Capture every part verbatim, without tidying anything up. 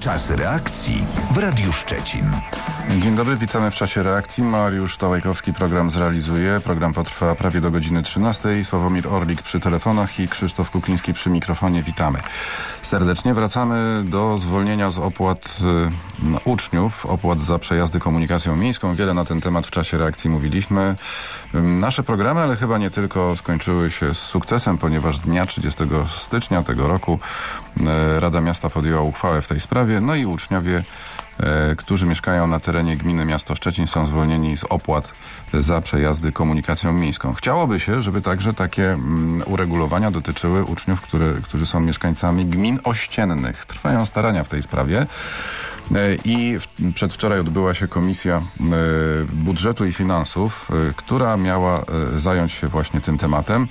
Czas reakcji w Radiu Szczecin. Dzień dobry, witamy w czasie reakcji. Mariusz Tołajkowski program zrealizuje. Program potrwa prawie do godziny trzynastej. Sławomir Orlik przy telefonach i Krzysztof Kukliński przy mikrofonie. Witamy serdecznie. Wracamy do zwolnienia z opłat y, uczniów, opłat za przejazdy komunikacją miejską. Wiele na ten temat w czasie reakcji mówiliśmy. Y, nasze programy, ale chyba nie tylko, skończyły się z sukcesem, ponieważ dnia trzydziestego stycznia tego roku y, Rada Miasta podjęła uchwałę w tej sprawie. No i uczniowie, e, którzy mieszkają na terenie gminy Miasto Szczecin, są zwolnieni z opłat za przejazdy komunikacją miejską. Chciałoby się, żeby także takie mm, uregulowania dotyczyły uczniów, które, którzy są mieszkańcami gmin ościennych. Trwają starania w tej sprawie. E, I w, przedwczoraj odbyła się Komisja e, Budżetu i Finansów, e, która miała e, zająć się właśnie tym tematem.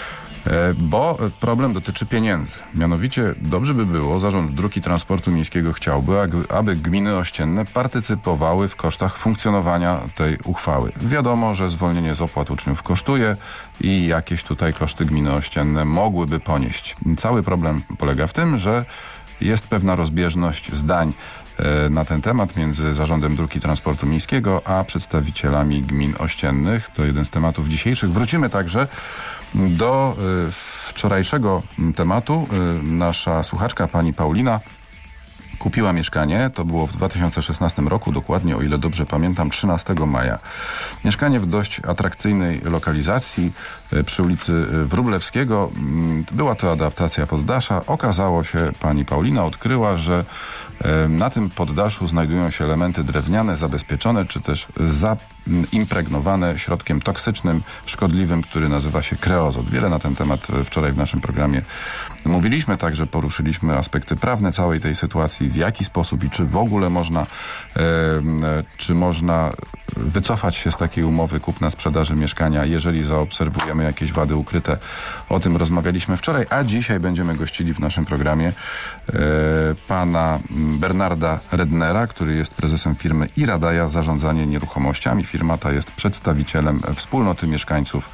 Bo problem dotyczy pieniędzy. Mianowicie dobrze by było, Zarząd Dróg i Transportu Miejskiego chciałby, aby gminy ościenne partycypowały w kosztach funkcjonowania tej uchwały. Wiadomo, że zwolnienie z opłat uczniów kosztuje i jakieś tutaj koszty gminy ościenne mogłyby ponieść. Cały problem polega w tym, że jest pewna rozbieżność zdań na ten temat między Zarządem Dróg i Transportu Miejskiego a przedstawicielami gmin ościennych. To jeden z tematów dzisiejszych. Wrócimy także do y, wczorajszego tematu. Y, nasza słuchaczka, pani Paulina, kupiła mieszkanie. To było w dwa tysiące szesnastym roku, dokładnie, o ile dobrze pamiętam, trzynastego maja. Mieszkanie w dość atrakcyjnej lokalizacji y, przy ulicy Wróblewskiego. Y, była to adaptacja poddasza. Okazało się, pani Paulina odkryła, że y, na tym poddaszu znajdują się elementy drewniane, zabezpieczone, czy też zaimpregnowane środkiem toksycznym, szkodliwym, który nazywa się kreozot. Wiele na ten temat wczoraj w naszym programie mówiliśmy, także poruszyliśmy aspekty prawne całej tej sytuacji, w jaki sposób i czy w ogóle można, e, czy można wycofać się z takiej umowy kupna-sprzedaży mieszkania, jeżeli zaobserwujemy jakieś wady ukryte. O tym rozmawialiśmy wczoraj, a dzisiaj będziemy gościli w naszym programie e, pana Bernarda Rednera, który jest prezesem firmy Iradaja Zarządzanie Nieruchomościami. Firma ta jest przedstawicielem wspólnoty mieszkańców,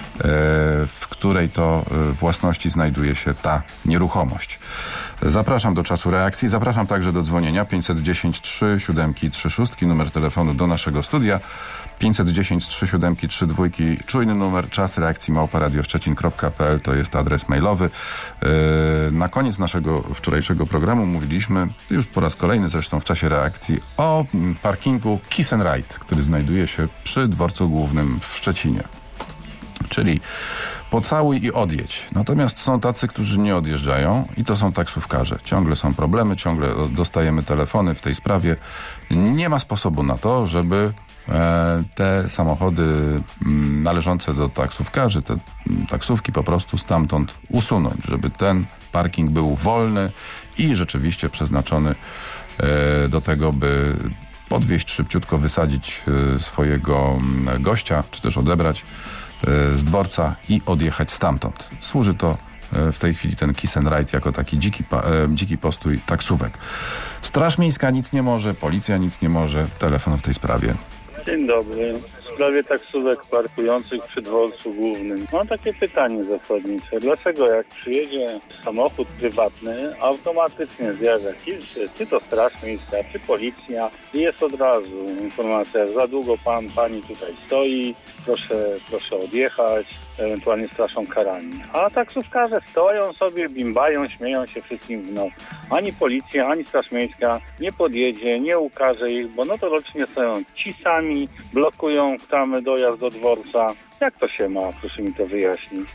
w której to własności znajduje się ta nieruchomość. Zapraszam do czasu reakcji, zapraszam także do dzwonienia pięćset dziesięć trzy siedem trzy sześć, numer telefonu do naszego studia, pięćset dziesięć trzy siedem trzy dwa, czujny numer, czas reakcji małpa radio szczecin kropka p l, to jest adres mailowy. Na koniec naszego wczorajszego programu mówiliśmy, już po raz kolejny zresztą w czasie reakcji, o parkingu Kiss and Ride, który znajduje się przy dworcu głównym w Szczecinie. Czyli pocałuj i odjedź. Natomiast są tacy, którzy nie odjeżdżają i to są taksówkarze. Ciągle są problemy, ciągle dostajemy telefony w tej sprawie. Nie ma sposobu na to, żeby e, te samochody m, należące do taksówkarzy, te m, taksówki po prostu stamtąd usunąć, żeby ten parking był wolny i rzeczywiście przeznaczony e, do tego, by podwieźć szybciutko, wysadzić e, swojego m, gościa, czy też odebrać z dworca i odjechać stamtąd. Służy to w tej chwili ten Kiss and Ride jako taki dziki, dziki postój taksówek. Straż Miejska nic nie może, policja nic nie może. Telefon w tej sprawie. Dzień dobry. W sprawie taksówek parkujących przy dworcu głównym. Mam takie pytanie zasadnicze. Dlaczego jak przyjedzie samochód prywatny, automatycznie zjawia się, czy to Straż Miejska, czy policja, i jest od razu informacja, za długo pan, pani tutaj stoi, proszę, proszę odjechać, ewentualnie straszą karami. A taksówkarze stoją sobie, bimbają, śmieją się wszystkim w nos. Ani policja, ani Straż Miejska nie podjedzie, nie ukaże ich, bo notorycznie stoją ci sami, blokują tam dojazd do dworca. Jak to się ma? Proszę mi to wyjaśnić.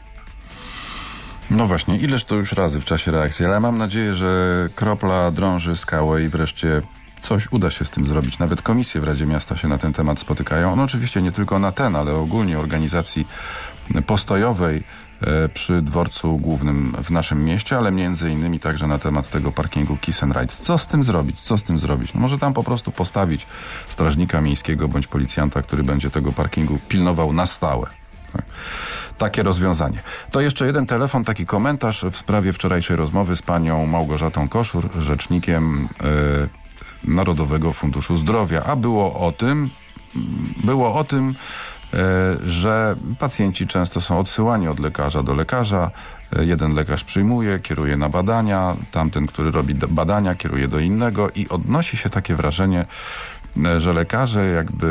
No właśnie, ileż to już razy w czasie reakcji, ale mam nadzieję, że kropla drąży skałę i wreszcie coś uda się z tym zrobić. Nawet komisje w Radzie Miasta się na ten temat spotykają. No oczywiście nie tylko na ten, ale ogólnie organizacji postojowej e, przy dworcu głównym w naszym mieście, ale między innymi także na temat tego parkingu Kiss and Ride. Co z tym zrobić? Co z tym zrobić? No może tam po prostu postawić strażnika miejskiego bądź policjanta, który będzie tego parkingu pilnował na stałe. Tak. Takie rozwiązanie. To jeszcze jeden telefon, taki komentarz w sprawie wczorajszej rozmowy z panią Małgorzatą Koszur, rzecznikiem e, Narodowego Funduszu Zdrowia. A było o tym, było o tym, że pacjenci często są odsyłani od lekarza do lekarza, Jeden lekarz przyjmuje, kieruje na badania, tamten, który robi badania, kieruje do innego i odnosi się takie wrażenie, że lekarze jakby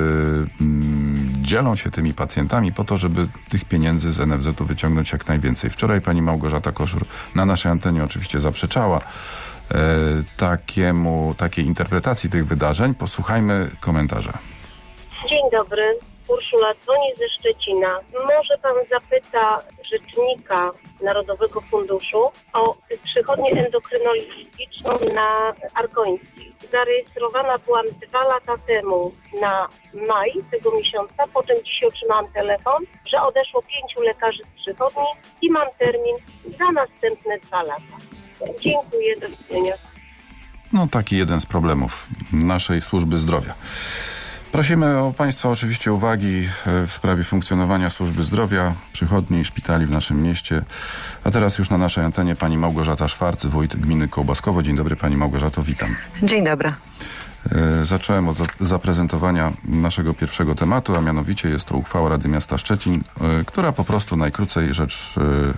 mm, dzielą się tymi pacjentami po to, żeby tych pieniędzy z N F Z-u wyciągnąć jak najwięcej. Wczoraj pani Małgorzata Koszur na naszej antenie oczywiście zaprzeczała e, takiemu, takiej interpretacji tych wydarzeń. Posłuchajmy komentarza. Dzień dobry. Urszula dzwoni ze Szczecina. Może pan zapyta rzecznika Narodowego Funduszu o przychodnię endokrynologiczną na Arkońskiej. Zarejestrowana byłam dwa lata temu na maj tego miesiąca, po czym dzisiaj otrzymałam telefon, że odeszło pięciu lekarzy z przychodni i mam termin za następne dwa lata. Dziękuję, do widzenia. No taki jeden z problemów naszej służby zdrowia. Prosimy o Państwa oczywiście uwagi w sprawie funkcjonowania służby zdrowia, przychodni i szpitali w naszym mieście. A teraz już na naszej antenie pani Małgorzata Szwarc, wójt gminy Kołbaskowo. Dzień dobry pani Małgorzato, witam. Dzień dobry. Zacząłem od zaprezentowania naszego pierwszego tematu, a mianowicie jest to uchwała Rady Miasta Szczecin, która po prostu najkrócej rzecz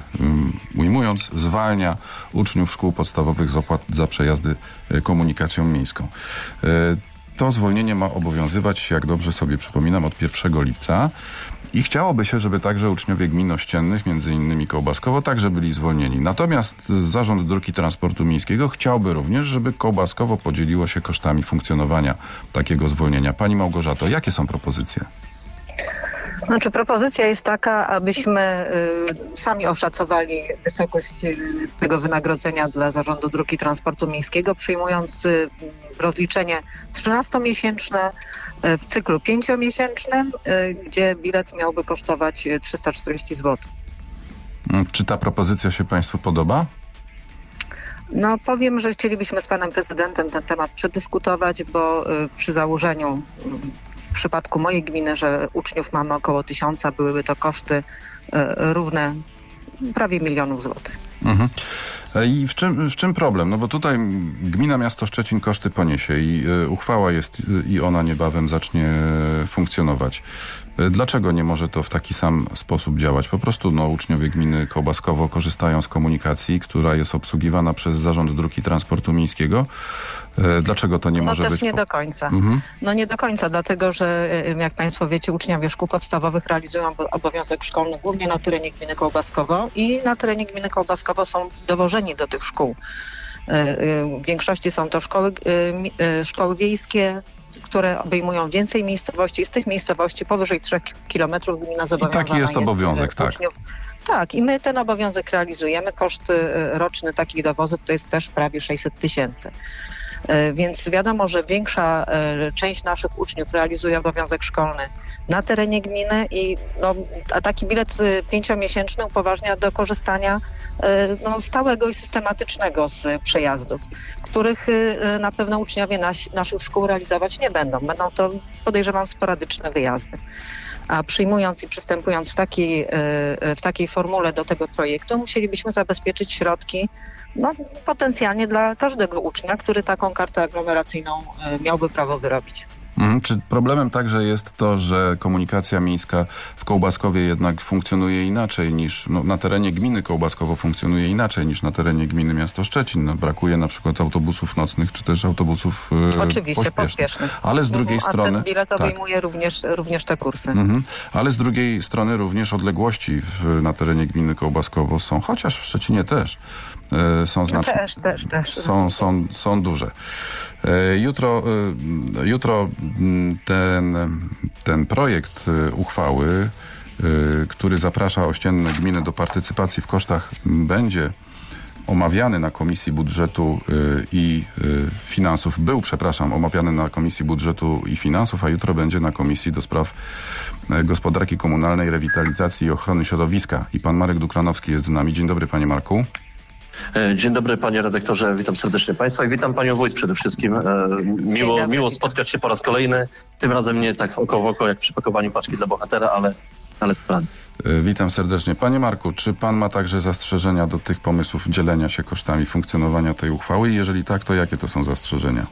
ujmując zwalnia uczniów szkół podstawowych z opłat za przejazdy komunikacją miejską. To zwolnienie ma obowiązywać, jak dobrze sobie przypominam, od pierwszego lipca i chciałoby się, żeby także uczniowie gmin ościennych, między innymi Kołbaskowo, także byli zwolnieni. Natomiast Zarząd Dróg i Transportu Miejskiego chciałby również, żeby Kołbaskowo podzieliło się kosztami funkcjonowania takiego zwolnienia. Pani Małgorzato, jakie są propozycje? Znaczy propozycja jest taka, abyśmy y, sami oszacowali wysokość y, tego wynagrodzenia dla Zarządu Dróg i Transportu Miejskiego, przyjmując y, rozliczenie trzynastomiesięczne y, w cyklu pięciomiesięcznym, y, gdzie bilet miałby kosztować trzysta czterdzieści złotych. Czy ta propozycja się Państwu podoba? No powiem, że chcielibyśmy z panem prezydentem ten temat przedyskutować, bo y, przy założeniu y, w przypadku mojej gminy, że uczniów mamy około tysiąca, byłyby to koszty e, równe prawie milionów złotych. Mhm. I w czym, w czym problem? No bo tutaj gmina miasto Szczecin koszty poniesie i y, uchwała jest y, i ona niebawem zacznie funkcjonować. Y, dlaczego nie może to w taki sam sposób działać? Po prostu no, uczniowie gminy Kołbaskowo korzystają z komunikacji, która jest obsługiwana przez Zarząd Dróg i Transportu Miejskiego. Y, dlaczego to nie no może też być? nie po... do końca. Mhm. No nie do końca, dlatego że jak Państwo wiecie, uczniowie szkół podstawowych realizują obowiązek szkolny głównie na terenie gminy Kołbaskowo i na terenie gminy Kołbaskowo są dowożeni do tych szkół. W większości są to szkoły, szkoły wiejskie, które obejmują więcej miejscowości. Z tych miejscowości powyżej trzech kilometrów gmina zobowiązana I taki jest, jest obowiązek, tak. Uczniów. Tak, i my ten obowiązek realizujemy. Koszty roczne takich dowozów to jest też prawie sześćset tysięcy. Więc wiadomo, że większa część naszych uczniów realizuje obowiązek szkolny na terenie gminy i no, a taki bilet pięciomiesięczny upoważnia do korzystania no, stałego i systematycznego z przejazdów, których na pewno uczniowie nas, naszych szkół realizować nie będą. Będą to, podejrzewam, sporadyczne wyjazdy. A przyjmując i przystępując w takiej, w takiej formule do tego projektu, musielibyśmy zabezpieczyć środki no, potencjalnie dla każdego ucznia, który taką kartę aglomeracyjną miałby prawo wyrobić. Mhm. Czy problemem także jest to, że komunikacja miejska w Kołbaskowie jednak funkcjonuje inaczej niż no, na terenie gminy Kołbaskowo funkcjonuje inaczej niż na terenie gminy miasto Szczecin? No, brakuje na przykład autobusów nocnych czy też autobusów e, Oczywiście, pośpiesznych. pośpiesznych. Ale z drugiej A strony... ten bilet tak. obejmuje również, również te kursy. Mhm. Ale z drugiej strony również odległości w, na terenie gminy Kołbaskowo są, chociaż w Szczecinie też, e, są znaczne. Też, też, też. Są, są, są duże. Jutro, jutro ten, ten projekt uchwały, który zaprasza ościenne gminy do partycypacji w kosztach, będzie omawiany na Komisji Budżetu i Finansów. Był, przepraszam, omawiany na Komisji Budżetu i Finansów, a jutro będzie na Komisji do Spraw Gospodarki Komunalnej, Rewitalizacji i Ochrony Środowiska. I pan Marek Duklanowski jest z nami. Dzień dobry, panie Marku. Dzień dobry, panie redaktorze, witam serdecznie państwa i witam panią wójt przede wszystkim. Miło, dobry, miło spotkać się po raz kolejny, tym razem nie tak oko w oko jak przy pakowaniu paczki dla bohatera, ale, ale to prawda. Witam serdecznie. Panie Marku, czy pan ma także zastrzeżenia do tych pomysłów dzielenia się kosztami funkcjonowania tej uchwały i jeżeli tak, to jakie to są zastrzeżenia?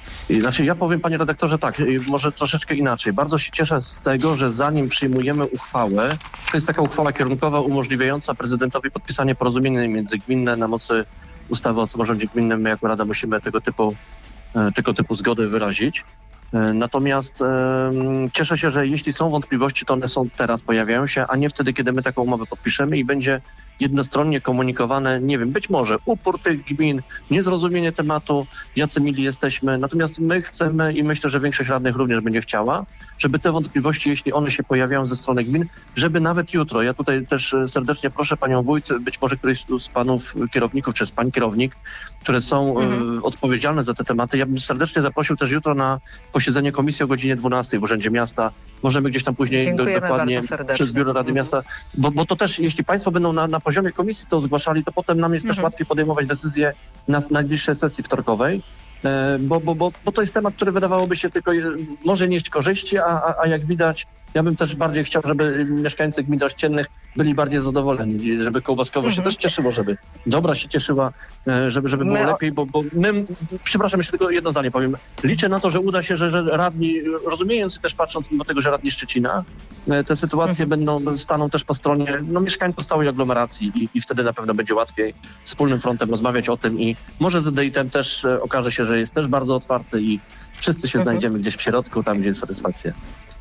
Znaczy ja powiem, panie redaktorze, tak, może troszeczkę inaczej. Bardzo się cieszę z tego, że zanim przyjmujemy uchwałę, to jest taka uchwała kierunkowa umożliwiająca prezydentowi podpisanie porozumienia międzygminne na mocy ustawy o samorządzie gminnym. My jako Rada musimy tego typu, tego typu zgody wyrazić. Natomiast e, cieszę się, że jeśli są wątpliwości, to one są teraz, pojawiają się, a nie wtedy, kiedy my taką umowę podpiszemy i będzie jednostronnie komunikowane, nie wiem, być może upór tych gmin, niezrozumienie tematu, jacy mili jesteśmy. Natomiast my chcemy i myślę, że większość radnych również będzie chciała, żeby te wątpliwości, jeśli one się pojawiają ze strony gmin, żeby nawet jutro, ja tutaj też serdecznie proszę panią wójt, być może któryś z panów kierowników, czy z pań kierownik, które są mhm. e, odpowiedzialne za te tematy, ja bym serdecznie zaprosił też jutro na posiedzenie komisji o godzinie dwunastej w Urzędzie Miasta. Możemy gdzieś tam później do, dokładnie przez Biuro Rady Miasta, bo, bo to też, jeśli państwo będą na, na poziomie komisji to zgłaszali, to potem nam jest mhm. też łatwiej podejmować decyzje na najbliższej sesji wtorkowej, e, bo, bo, bo, bo to jest temat, który wydawałoby się tylko może nieść korzyści, a, a, a jak widać, ja bym też bardziej chciał, żeby mieszkańcy gmin ościennych byli bardziej zadowoleni, żeby Kołbaskowo mhm. się też cieszyło, żeby Dobra się cieszyła, żeby, żeby było my... lepiej, bo, bo my, przepraszam, jeszcze tylko jedno zdanie powiem, liczę na to, że uda się, że, że radni, rozumiejąc i też patrząc mimo tego, że radni Szczecina, te sytuacje mhm. będą, staną też po stronie no, mieszkańców całej aglomeracji i, i wtedy na pewno będzie łatwiej wspólnym frontem rozmawiać o tym i może z D I T-em też e, okaże się, że jest też bardzo otwarty i wszyscy się mhm. znajdziemy gdzieś w środku, tam gdzie jest satysfakcja.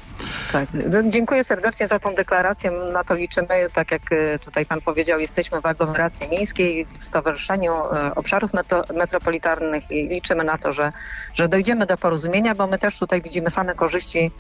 Tak, dziękuję serdecznie za tą deklarację. Na to liczymy. Tak jak tutaj pan powiedział, jesteśmy w aglomeracji miejskiej, w Stowarzyszeniu Obszarów Metropolitarnych i liczymy na to, że, że dojdziemy do porozumienia, bo my też tutaj widzimy same korzyści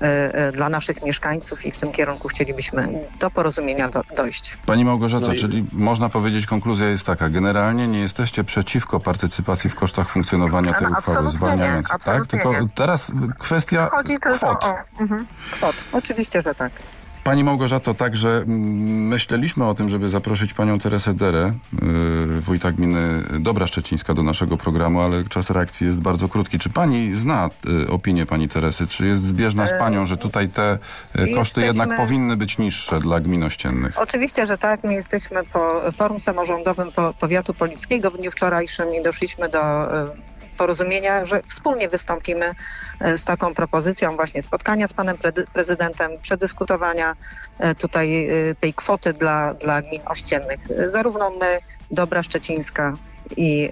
dla naszych mieszkańców i w tym kierunku chcielibyśmy do porozumienia do, dojść. Pani Małgorzato, No i- czyli można powiedzieć, konkluzja jest taka, generalnie nie jesteście przeciwko partycypacji w kosztach funkcjonowania tej No, uchwały absolutnie nie, zwalniającej, tak? absolutnie Tylko nie. teraz kwestia Chodzi tylko kwot. o mhm. kwot. Oczywiście, że tak. Pani Małgorzato, także mm, myśleliśmy o tym, żeby zaprosić panią Teresę Derę, yy, wójta gminy Dobra Szczecińska, do naszego programu, ale czas reakcji jest bardzo krótki. Czy pani zna y, opinię pani Teresy? Czy jest zbieżna z panią, że tutaj te y, koszty Jesteśmy- jednak powinny być niższe dla gmin ościennych? Oczywiście, że tak. My jesteśmy po forum samorządowym po, powiatu polickiego w dniu wczorajszym i doszliśmy do e, porozumienia, że wspólnie wystąpimy e, z taką propozycją właśnie spotkania z panem pre- prezydentem, przedyskutowania e, tutaj e, tej kwoty dla, dla gmin ościennych. E, Zarówno my, Dobra Szczecińska i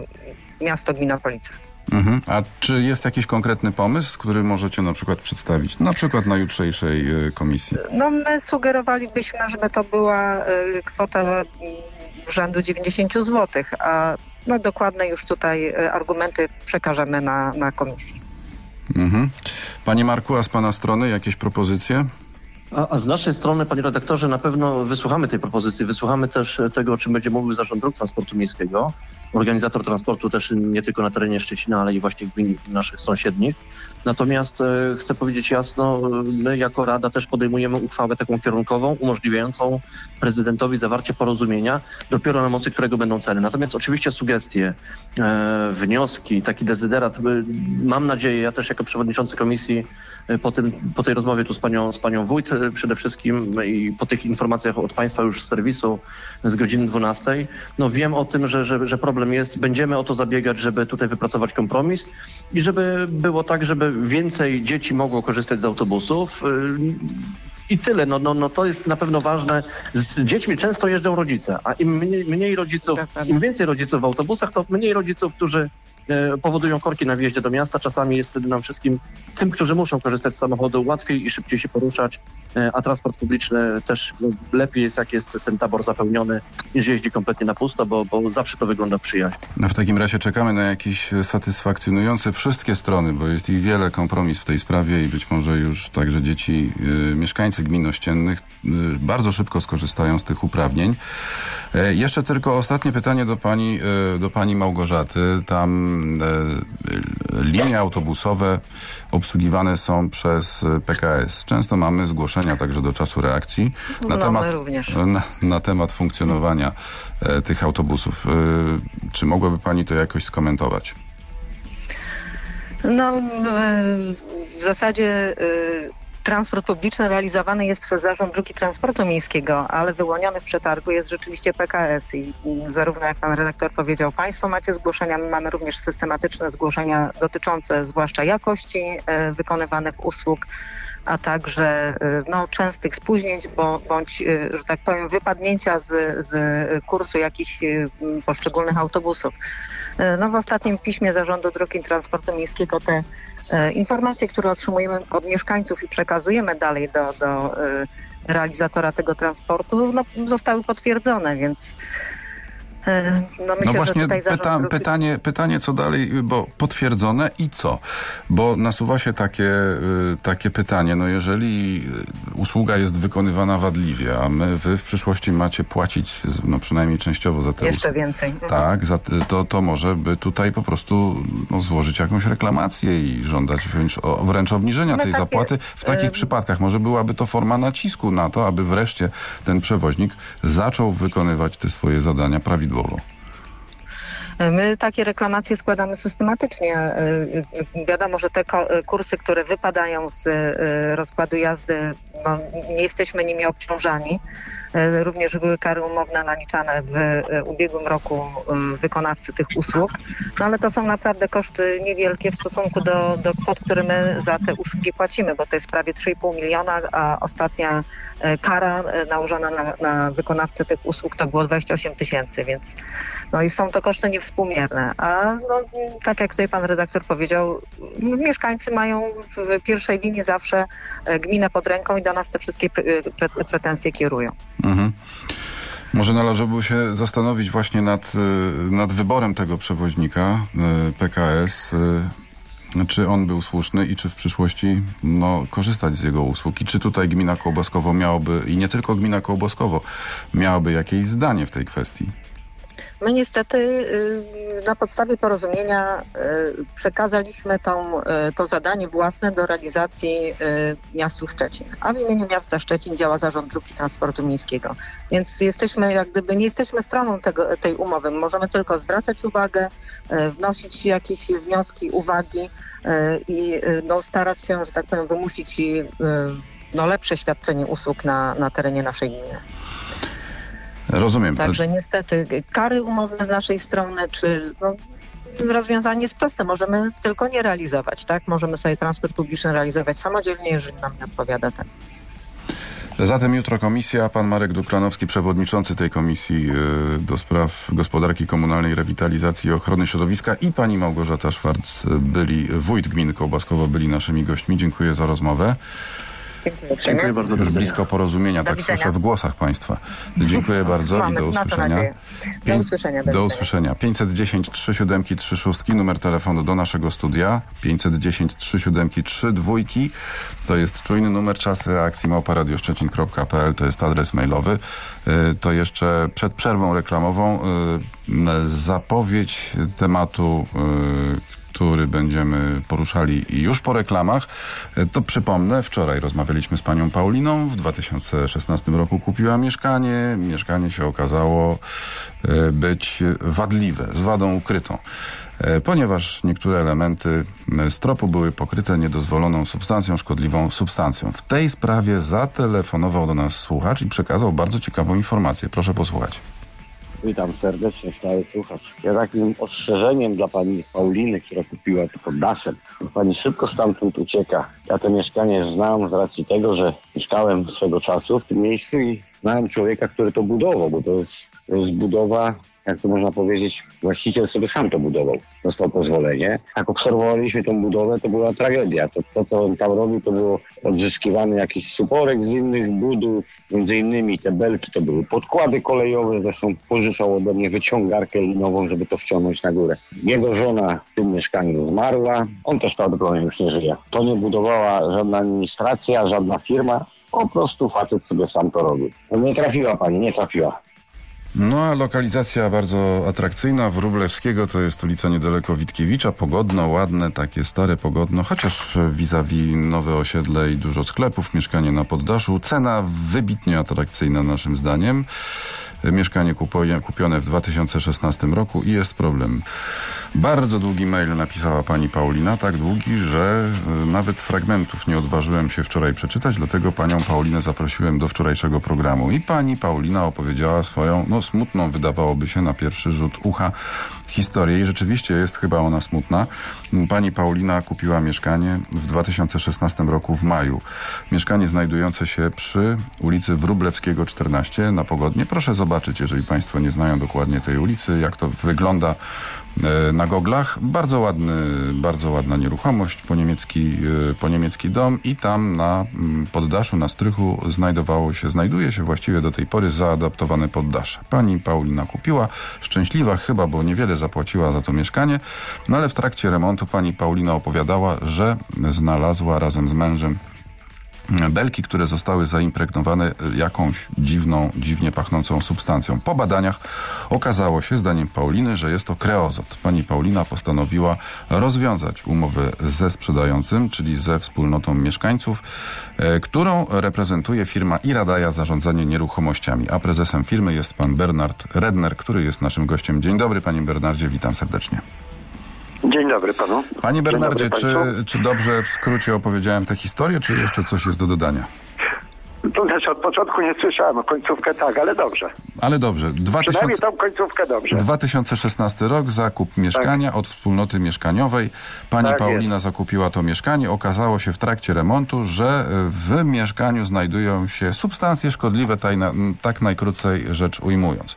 e, miasto Gmina Police. Mhm. A czy jest jakiś konkretny pomysł, który możecie na przykład przedstawić? Na przykład na jutrzejszej y, komisji. No my sugerowalibyśmy, żeby to była y, kwota mm, rzędu dziewięćdziesiąt złotych, a no, dokładne już tutaj y, argumenty przekażemy na, na komisji. Mhm. Panie Marku, a z pana strony jakieś propozycje? A, a z naszej strony, panie redaktorze, na pewno wysłuchamy tej propozycji, wysłuchamy też tego, o czym będzie mówił Zarząd Dróg Transportu Miejskiego, organizator transportu też nie tylko na terenie Szczecina, ale i właśnie gmin naszych sąsiednich. Natomiast e, chcę powiedzieć jasno, my jako Rada też podejmujemy uchwałę taką kierunkową, umożliwiającą prezydentowi zawarcie porozumienia, dopiero na mocy którego będą ceny. Natomiast oczywiście sugestie, e, wnioski, taki dezyderat, e, mam nadzieję, ja też jako przewodniczący komisji e, po, tym, po tej rozmowie tu z panią, z panią wójt e, przede wszystkim i po tych informacjach od państwa już z serwisu z godziny dwunastej, no wiem o tym, że, że, że problem jest, będziemy o to zabiegać, żeby tutaj wypracować kompromis i żeby było tak, żeby więcej dzieci mogło korzystać z autobusów. I tyle. No, no, no to jest na pewno ważne. Z dziećmi często jeżdżą rodzice, a im mniej, mniej rodziców, im więcej rodziców w autobusach, to mniej rodziców, którzy e, powodują korki na wjeździe do miasta. Czasami jest wtedy nam wszystkim, tym, którzy muszą korzystać z samochodu, łatwiej i szybciej się poruszać, e, a transport publiczny też no, lepiej jest, jak jest ten tabor zapełniony, niż jeździ kompletnie na pusto, bo, bo zawsze to wygląda przyjaźń. No w takim razie czekamy na jakiś satysfakcjonujący wszystkie strony, bo jest ich wiele, kompromis w tej sprawie i być może już także dzieci, y, mieszkańcy gmin ościennych y, bardzo szybko skorzystają z tych uprawnień. E, jeszcze tylko ostatnie pytanie do pani, y, do pani Małgorzaty. Tam y, linie autobusowe obsługiwane są przez P K S. Często mamy zgłoszenia także do czasu reakcji na, No, temat, my również. na, na temat funkcjonowania e, tych autobusów. E, czy mogłaby pani to jakoś skomentować? No, w zasadzie transport publiczny realizowany jest przez Zarząd Dróg i Transportu Miejskiego, ale wyłoniony w przetargu jest rzeczywiście P K S i zarówno jak pan redaktor powiedział, państwo macie zgłoszenia, my mamy również systematyczne zgłoszenia dotyczące zwłaszcza jakości e, wykonywanych usług, a także no, częstych spóźnień, bo, bądź, że tak powiem, wypadnięcia z, z kursu jakichś poszczególnych autobusów. No, w ostatnim piśmie Zarządu Dróg i Transportu Miejskiego te e, informacje, które otrzymujemy od mieszkańców i przekazujemy dalej do, do e, realizatora tego transportu, no, zostały potwierdzone, więc No, myślę, no właśnie że tutaj pyta, zarząd... pytanie, pytanie co dalej, bo potwierdzone i co? Bo nasuwa się takie, takie pytanie, no jeżeli usługa jest wykonywana wadliwie, a my, wy w przyszłości macie płacić no przynajmniej częściowo za te Jeszcze usługi. więcej. Tak, za, to, to może by tutaj po prostu no, złożyć jakąś reklamację i żądać wręcz, o, wręcz obniżenia My tej takie, zapłaty. W takich y... przypadkach może byłaby to forma nacisku na to, aby wreszcie ten przewoźnik zaczął wykonywać te swoje zadania prawidłowo. My takie reklamacje składamy systematycznie. Wiadomo, że te kursy, które wypadają z rozkładu jazdy, no, nie jesteśmy nimi obciążani. Również były kary umowne naliczane w ubiegłym roku wykonawcy tych usług, no ale to są naprawdę koszty niewielkie w stosunku do, do kwot, które my za te usługi płacimy, bo to jest prawie trzy i pół miliona, a ostatnia kara nałożona na, na wykonawcę tych usług to było dwadzieścia osiem tysięcy, więc no i są to koszty niewspółmierne. A no, tak jak tutaj pan redaktor powiedział, mieszkańcy mają w pierwszej linii zawsze gminę pod ręką i do nas te wszystkie pre- pretensje kierują. Mhm. Może należałoby się zastanowić właśnie nad, nad wyborem tego przewoźnika P K S, czy on był słuszny i czy w przyszłości no, korzystać z jego usług i czy tutaj gmina Kołbaskowo miałoby, i nie tylko gmina Kołbaskowo, miałaby jakieś zdanie w tej kwestii. My niestety na podstawie porozumienia przekazaliśmy tą, to zadanie własne do realizacji miastu Szczecin, a w imieniu miasta Szczecin działa Zarząd Dróg i Transportu Miejskiego. Więc jesteśmy jak gdyby, nie jesteśmy stroną tego, tej umowy. Możemy tylko zwracać uwagę, wnosić jakieś wnioski, uwagi i no, starać się, że tak powiem, wymusić no, lepsze świadczenie usług na, na terenie naszej gminy. Rozumiem. Także niestety kary umowne z naszej strony, czy no, rozwiązanie jest proste, możemy tylko nie realizować, tak? Możemy sobie transport publiczny realizować samodzielnie, jeżeli nam nie odpowiada ten. Zatem jutro komisja, pan Marek Duklanowski, przewodniczący tej komisji do spraw gospodarki komunalnej, rewitalizacji i ochrony środowiska i pani Małgorzata Szwarc, byli wójt gminy Kołbaskowo, byli naszymi gośćmi. Dziękuję za rozmowę. Dziękuję, Dziękuję bardzo. Już blisko porozumienia, do tak widzenia. słyszę w głosach państwa. Dziękuję bardzo Mamy i do na to usłyszenia. nadzieję. Do usłyszenia. Do Do widzenia. usłyszenia. pięćset dziesięć trzy siedem trzy sześć, numer telefonu do naszego studia. pięćset dziesięć trzy siedem trzy dwa. To jest czujny numer. Czas reakcji małpa radio szczecin kropka p l. To jest adres mailowy. To jeszcze przed przerwą reklamową zapowiedź tematu, który będziemy poruszali już po reklamach. To przypomnę, wczoraj rozmawialiśmy z panią Pauliną. W dwa tysiące szesnastym roku kupiła mieszkanie. Mieszkanie się okazało być wadliwe, z wadą ukrytą. Ponieważ niektóre elementy stropu były pokryte niedozwoloną substancją, szkodliwą substancją. W tej sprawie zatelefonował do nas słuchacz i przekazał bardzo ciekawą informację. Proszę posłuchać. Witam serdecznie, stały słuchacz. Ja takim ostrzeżeniem dla pani Pauliny, która kupiła to pod daszem. Pani szybko stamtąd ucieka. Ja to mieszkanie znam z racji tego, że mieszkałem swego czasu w tym miejscu i znałem człowieka, który to budował, bo to jest, to jest budowa, jak to można powiedzieć, właściciel sobie sam to budował. Dostał pozwolenie. Jak obserwowaliśmy tą budowę, to była tragedia. To, to co on tam robił, to było odzyskiwany jakiś suporek z innych budów. Między innymi te belki to były podkłady kolejowe. Zresztą pożyczał ode mnie wyciągarkę linową, żeby to wciągnąć na górę. Jego żona w tym mieszkaniu zmarła. On też prawdopodobnie już nie żyje. To nie budowała żadna administracja, żadna firma. Po prostu facet sobie sam to robił. No nie trafiła pani, nie trafiła. No a lokalizacja bardzo atrakcyjna. Wróblewskiego to jest ulica niedaleko Witkiewicza. Pogodno, ładne, takie stare Pogodno, chociaż vis-a-vis nowe osiedle i dużo sklepów, mieszkanie na poddaszu. Cena wybitnie atrakcyjna naszym zdaniem. Mieszkanie kupione w dwa tysiące szesnastym roku i jest problem. Bardzo długi mail napisała pani Paulina, tak długi, że y, nawet fragmentów nie odważyłem się wczoraj przeczytać, dlatego panią Paulinę zaprosiłem do wczorajszego programu. I pani Paulina opowiedziała swoją, no smutną wydawałoby się na pierwszy rzut ucha historię i rzeczywiście jest chyba ona smutna. Pani Paulina kupiła mieszkanie w dwa tysiące szesnastym roku w maju. Mieszkanie znajdujące się przy ulicy Wróblewskiego czternaście na Pogodnie. Proszę zobaczyć, jeżeli państwo nie znają dokładnie tej ulicy, jak to wygląda na goglach. Bardzo ładny, bardzo ładna nieruchomość, po niemiecki, po niemiecki dom i tam na poddaszu, na strychu znajdowało się, znajduje się właściwie do tej pory zaadaptowane poddasze. Pani Paulina kupiła, szczęśliwa chyba, bo niewiele zapłaciła za to mieszkanie, no ale w trakcie remontu pani Paulina opowiadała, że znalazła razem z mężem belki, które zostały zaimpregnowane jakąś dziwną, dziwnie pachnącą substancją. Po badaniach okazało się, zdaniem Pauliny, że jest to kreozot. Pani Paulina postanowiła rozwiązać umowę ze sprzedającym, czyli ze wspólnotą mieszkańców, e, którą reprezentuje firma Iradaja Zarządzanie Nieruchomościami. A prezesem firmy jest pan Bernard Redner, który jest naszym gościem. Dzień dobry, panie Bernardzie, witam serdecznie. Dzień dobry panu. Panie Bernardzie, dobry czy, czy dobrze w skrócie opowiedziałem tę historię, czy jeszcze coś jest do dodania? To znaczy od początku nie słyszałem, końcówkę tak, ale dobrze. Ale dobrze. dwa tysiące... Przynajmniej tą końcówkę dobrze. dwa tysiące szesnasty rok, zakup mieszkania tak. od wspólnoty mieszkaniowej. Pani tak Paulina jest. zakupiła to mieszkanie. Okazało się w trakcie remontu, że w mieszkaniu znajdują się substancje szkodliwe, tajna, tak najkrócej rzecz ujmując.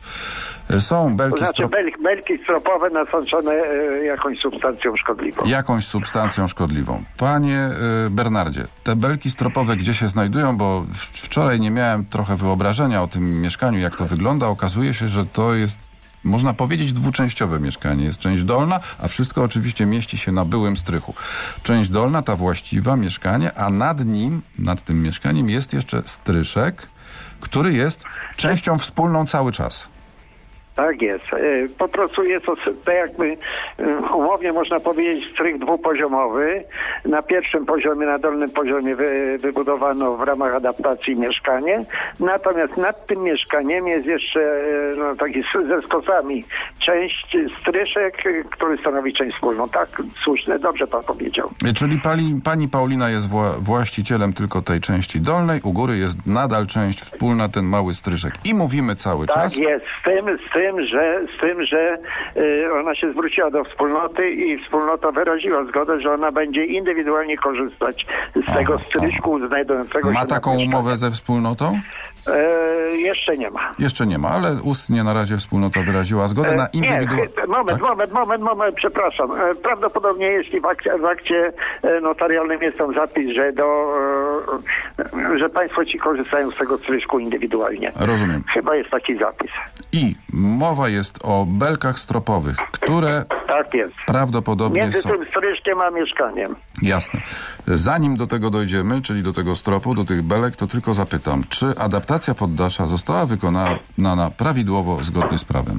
Są belki... To znaczy strop... belki stropowe nasączone e, jakąś substancją szkodliwą. Jakąś substancją szkodliwą. Panie e, Bernardzie, te belki stropowe gdzie się znajdują, bo wczoraj nie miałem trochę wyobrażenia o tym mieszkaniu, jak to wygląda. Okazuje się, że to jest, można powiedzieć, dwuczęściowe mieszkanie. Jest część dolna, a wszystko oczywiście mieści się na byłym strychu. Część dolna, ta właściwa, mieszkanie, a nad nim, nad tym mieszkaniem jest jeszcze stryszek, który jest częścią wspólną cały czas. Tak jest. Po prostu jest to tak jakby umownie można powiedzieć strych dwupoziomowy. Na pierwszym poziomie, na dolnym poziomie wy, wybudowano w ramach adaptacji mieszkanie. Natomiast nad tym mieszkaniem jest jeszcze no, taki ze skosami część stryszek, który stanowi część wspólną. Tak, słuszne, dobrze pan powiedział. Czyli pani, pani Paulina jest wła, właścicielem tylko tej części dolnej, u góry jest nadal część wspólna, ten mały stryszek. I mówimy cały tak czas... Tak jest, z tym, z tym tym, że, z tym, że y, ona się zwróciła do wspólnoty i wspólnota wyraziła zgodę, że ona będzie indywidualnie korzystać z aha, tego stryszku znajdującego się. Ma taką umowę ze wspólnotą? E, jeszcze nie ma. Jeszcze nie ma, ale ustnie na razie wspólnota wyraziła zgodę na indywidualną... Nie, moment, tak? moment, moment, moment, przepraszam. E, prawdopodobnie jeśli w akcie, w akcie notarialnym jest tam zapis, że do, e, że państwo ci korzystają z tego stryszku indywidualnie. Rozumiem. Chyba jest taki zapis. I mowa jest o belkach stropowych, które tak jest. prawdopodobnie między są... tym stryszkiem a mieszkaniem. Jasne. Zanim do tego dojdziemy, czyli do tego stropu, do tych belek, to tylko zapytam, czy adaptacja poddasza została wykonana prawidłowo, zgodnie z prawem?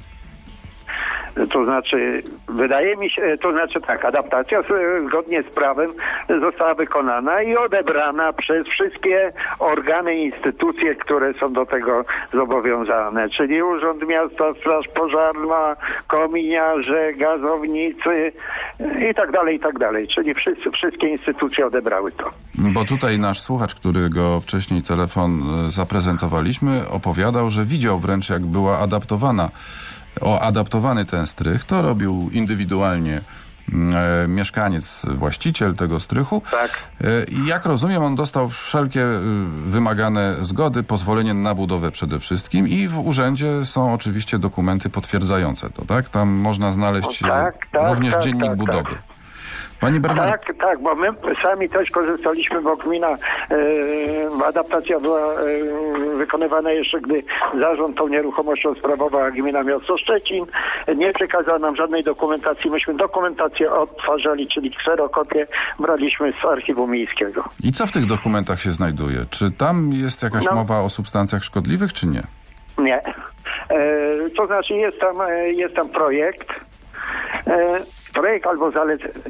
To znaczy, wydaje mi się, to znaczy tak, adaptacja zgodnie z prawem została wykonana i odebrana przez wszystkie organy i instytucje, które są do tego zobowiązane, czyli Urząd Miasta, Straż Pożarna, kominiarze, gazownicy i tak dalej, i tak dalej. Czyli wszyscy, wszystkie instytucje odebrały to. Bo tutaj nasz słuchacz, którego wcześniej telefon zaprezentowaliśmy, opowiadał, że widział wręcz, jak była adaptowana O adaptowany ten strych, to robił indywidualnie e, mieszkaniec, właściciel tego strychu. Tak. E, I jak rozumiem, on dostał wszelkie e, wymagane zgody, pozwolenie na budowę przede wszystkim i w urzędzie są oczywiście dokumenty potwierdzające to, tak? Tam można znaleźć o, tak, tak, również tak, dziennik tak, budowy. Tak. Pani Bernard... Tak, tak, bo my sami też korzystaliśmy, bo gmina, e, adaptacja była e, wykonywana jeszcze, gdy zarząd tą nieruchomością sprawował, a gmina miasto Szczecin. Nie przekazała nam żadnej dokumentacji. Myśmy dokumentację odtwarzali, czyli kserokopię braliśmy z archiwum miejskiego. I co w tych dokumentach się znajduje? Czy tam jest jakaś no, mowa o substancjach szkodliwych, czy nie? Nie. E, to znaczy jest tam, jest tam projekt, e, projekt albo zalecenie.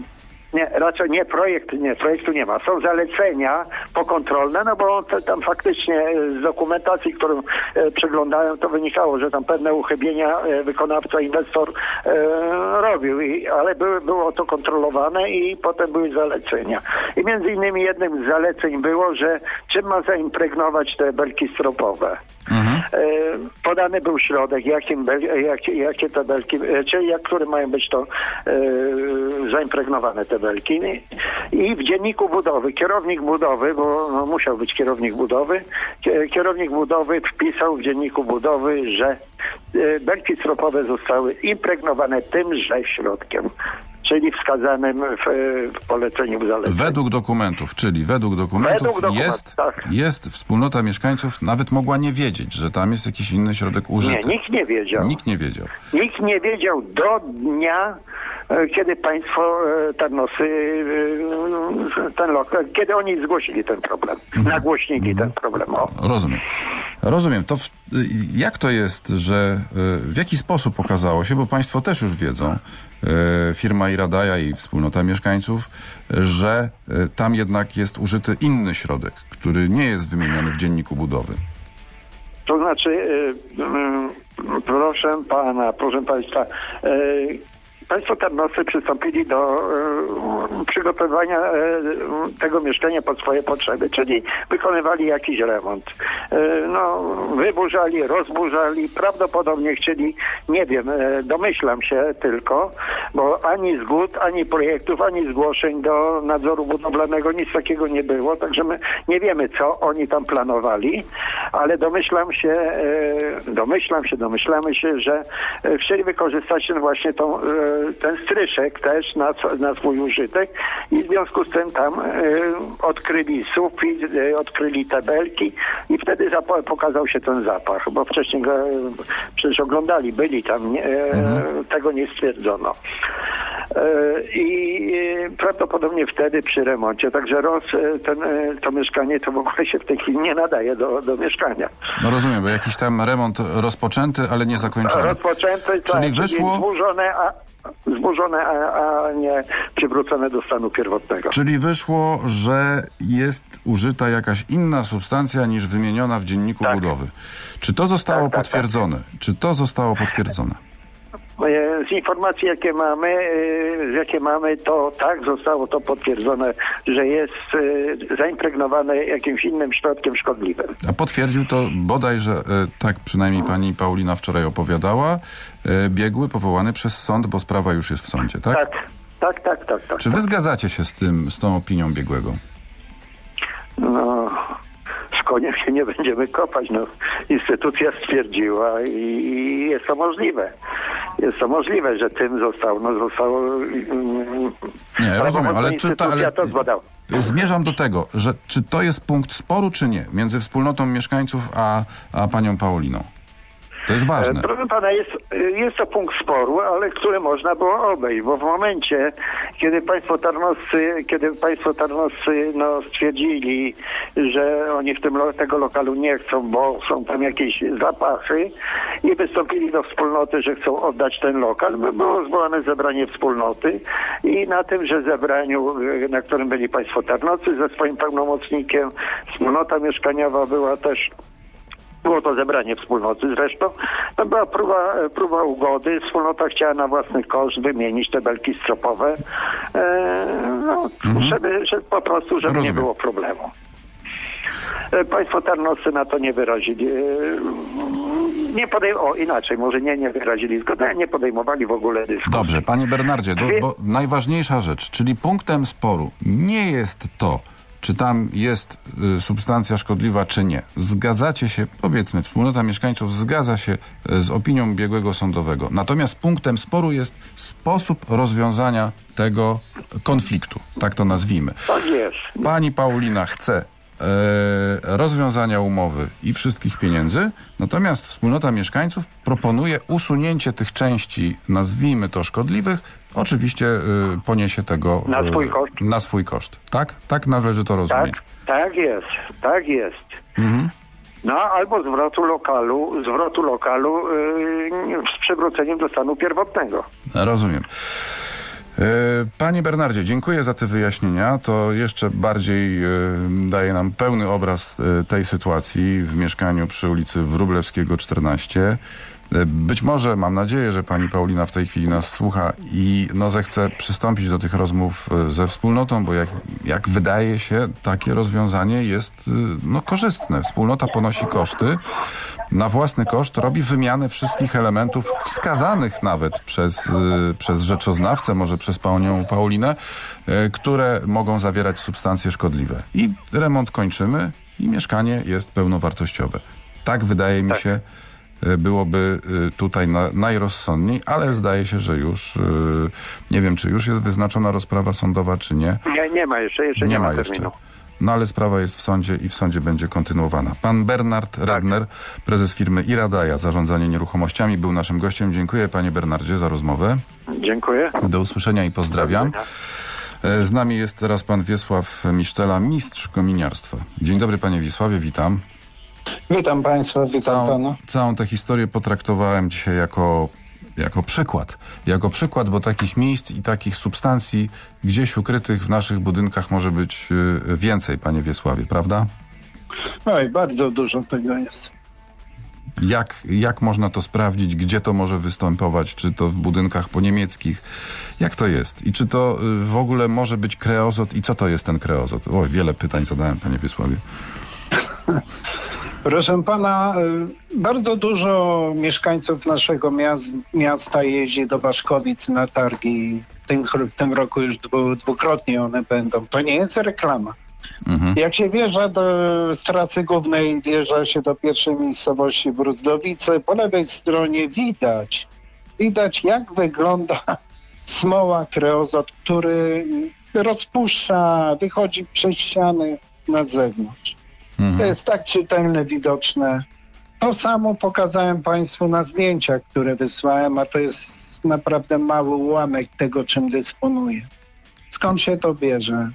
Nie, raczej nie, projekt, nie, projektu nie ma. Są zalecenia pokontrolne, no bo to, tam faktycznie z dokumentacji, którą e, przeglądałem, to wynikało, że tam pewne uchybienia e, wykonawca, inwestor e, robił, I, ale były, było to kontrolowane i potem były zalecenia. I między innymi jednym z zaleceń było, że czym ma zaimpregnować te belki stropowe. Mhm. E, podany był środek, jakim bel, jak, jakie te belki, e, czyli jak, które mają być to e, zaimpregnowane te belki. I w dzienniku budowy, kierownik budowy, bo no, musiał być kierownik budowy, kierownik budowy wpisał w dzienniku budowy, że e, belki stropowe zostały impregnowane tymże środkiem, czyli wskazanym w, w poleceniu w zaleceniu. Według dokumentów, czyli według dokumentów, według dokumentów jest, tak. jest wspólnota mieszkańców, nawet mogła nie wiedzieć, że tam jest jakiś inny środek użyty. Nie, nikt nie wiedział. Nikt nie wiedział. Nikt nie wiedział do dnia, kiedy państwo Tarnosy, ten lokal, kiedy oni zgłosili ten problem, mhm. nagłośnili mhm. ten problem. O. Rozumiem. Rozumiem. To w, jak to jest, że w jaki sposób okazało się, bo państwo też już wiedzą, firma Iradaja i wspólnota mieszkańców, że tam jednak jest użyty inny środek, który nie jest wymieniony w dzienniku budowy. To znaczy, yy, yy, proszę pana, proszę państwa, yy, państwo Tarnosy przystąpili do e, przygotowania e, tego mieszkania pod swoje potrzeby, czyli wykonywali jakiś remont. E, no, wyburzali, rozburzali, prawdopodobnie chcieli, nie wiem, e, domyślam się tylko, bo ani zgód, ani projektów, ani zgłoszeń do nadzoru budowlanego nic takiego nie było, także my nie wiemy, co oni tam planowali, ale domyślam się, e, domyślam się, domyślamy się, że e, chcieli wykorzystać ten właśnie tą e, ten stryszek też na, na swój użytek i w związku z tym tam y, odkryli sufit, y, odkryli te belki i wtedy zap- pokazał się ten zapach, bo wcześniej go y, przecież oglądali, byli tam, nie, y, mhm. tego nie stwierdzono. I prawdopodobnie wtedy przy remoncie. Także roz, ten, to mieszkanie to w ogóle się w tej chwili nie nadaje do, do mieszkania. No rozumiem, bo jakiś tam remont rozpoczęty, ale nie zakończony. Rozpoczęty, tak, czyli wyszło... zburzone, a, zburzone a, a nie przywrócone do stanu pierwotnego. Czyli wyszło, że jest użyta jakaś inna substancja niż wymieniona w dzienniku tak. budowy. Czy to zostało tak, tak, potwierdzone? Tak. Czy to zostało potwierdzone? Z informacji, jakie mamy, z jakie mamy, to tak, zostało to potwierdzone, że jest zaimpregnowane jakimś innym środkiem szkodliwym. A potwierdził to bodajże, tak przynajmniej pani Paulina wczoraj opowiadała, biegły powołany przez sąd, bo sprawa już jest w sądzie, tak? Tak, tak, tak, tak. tak Czy wy zgadzacie się z tym, z tą opinią biegłego? No... koniem się nie będziemy kopać. No, instytucja stwierdziła i jest to możliwe. Jest to możliwe, że tym zostało, no zostało... Nie, rozumiem, ale czy to... Ale... to zbadała. Zmierzam do tego, że czy to jest punkt sporu, czy nie? Między wspólnotą mieszkańców a, a panią Pauliną. To jest ważne. Proszę pana, jest, jest to punkt sporu, ale który można było obejść, bo w momencie, kiedy państwo tarnoscy, kiedy państwo tarnoscy no, stwierdzili, że oni w tym tego lokalu nie chcą, bo są tam jakieś zapachy i wystąpili do wspólnoty, że chcą oddać ten lokal, było zwołane zebranie wspólnoty i na tymże zebraniu, na którym byli państwo tarnoscy ze swoim pełnomocnikiem, wspólnota mieszkaniowa była też. Było to zebranie wspólnoty zresztą. To była próba, próba ugody. Wspólnota chciała na własny koszt wymienić te belki stropowe. E, no, mhm. żeby, żeby po prostu, żeby Rozumiem. nie było problemu. E, państwo tarnoscy na to nie wyrazili. E, nie podej- o, inaczej, może nie, nie wyrazili zgody, nie podejmowali w ogóle dyskusji. Dobrze, panie Bernardzie, do, bo najważniejsza rzecz, czyli punktem sporu nie jest to, czy tam jest y, substancja szkodliwa, czy nie. Zgadzacie się, powiedzmy, wspólnota mieszkańców zgadza się y, z opinią biegłego sądowego. Natomiast punktem sporu jest sposób rozwiązania tego konfliktu. Tak to nazwijmy. Tak jest. Pani Paulina chce y, rozwiązania umowy i wszystkich pieniędzy, natomiast wspólnota mieszkańców proponuje usunięcie tych części, nazwijmy to szkodliwych, oczywiście y, poniesie tego na swój koszt. Y, na swój koszt. Tak? Tak należy to rozumieć. Tak, tak jest. Tak jest. Mhm. No albo zwrotu lokalu, zwrotu lokalu yy, z przywróceniem do stanu pierwotnego. Rozumiem. Panie Bernardzie, dziękuję za te wyjaśnienia. To jeszcze bardziej daje nam pełny obraz tej sytuacji w mieszkaniu przy ulicy Wróblewskiego czternaście. Być może, mam nadzieję, że pani Paulina w tej chwili nas słucha i no zechce przystąpić do tych rozmów ze wspólnotą, bo jak, jak wydaje się, takie rozwiązanie jest no, korzystne. Wspólnota ponosi koszty, na własny koszt robi wymianę wszystkich elementów wskazanych nawet przez, przez rzeczoznawcę, może przez panią Paulinę, które mogą zawierać substancje szkodliwe. I remont kończymy i mieszkanie jest pełnowartościowe. Tak wydaje mi się, byłoby tutaj na, najrozsądniej, ale zdaje się, że już nie wiem, czy już jest wyznaczona rozprawa sądowa, czy nie. Nie, nie ma jeszcze, jeszcze nie, nie ma jeszcze. terminu. No ale sprawa jest w sądzie i w sądzie będzie kontynuowana. Pan Bernard tak. Redner, prezes firmy Iradaja Zarządzanie Nieruchomościami, był naszym gościem. Dziękuję, panie Bernardzie, za rozmowę. Dziękuję. Do usłyszenia i pozdrawiam. Z nami jest teraz pan Wiesław Misztela, mistrz kominiarstwa. Dzień dobry, panie Wiesławie, witam. Witam państwa, witam całą, pana. Całą tę historię potraktowałem dzisiaj jako, jako przykład. Jako przykład, bo takich miejsc i takich substancji gdzieś ukrytych w naszych budynkach może być więcej, panie Wiesławie, prawda? Oj, bardzo dużo tego jest. Jak, jak można to sprawdzić? Gdzie to może występować? Czy to w budynkach poniemieckich? Jak to jest? I czy to w ogóle może być kreozot? I co to jest ten kreozot? Oj, wiele pytań zadałem, panie Wiesławie. Proszę pana, bardzo dużo mieszkańców naszego miasta jeździ do Waszkowic na targi. W tym, w tym roku już dwu, dwukrotnie one będą. To nie jest reklama. Mhm. Jak się wjeżdża do z trasy głównej, wjeżdża się do pierwszej miejscowości Bruzdowice, po lewej stronie widać, widać jak wygląda smoła, kreozot, który rozpuszcza, wychodzi przez ściany na zewnątrz. Mhm. To jest tak czytelne, widoczne. To samo pokazałem państwu na zdjęciach, które wysłałem, a to jest naprawdę mały ułamek tego, czym dysponuję. Skąd się to bierze?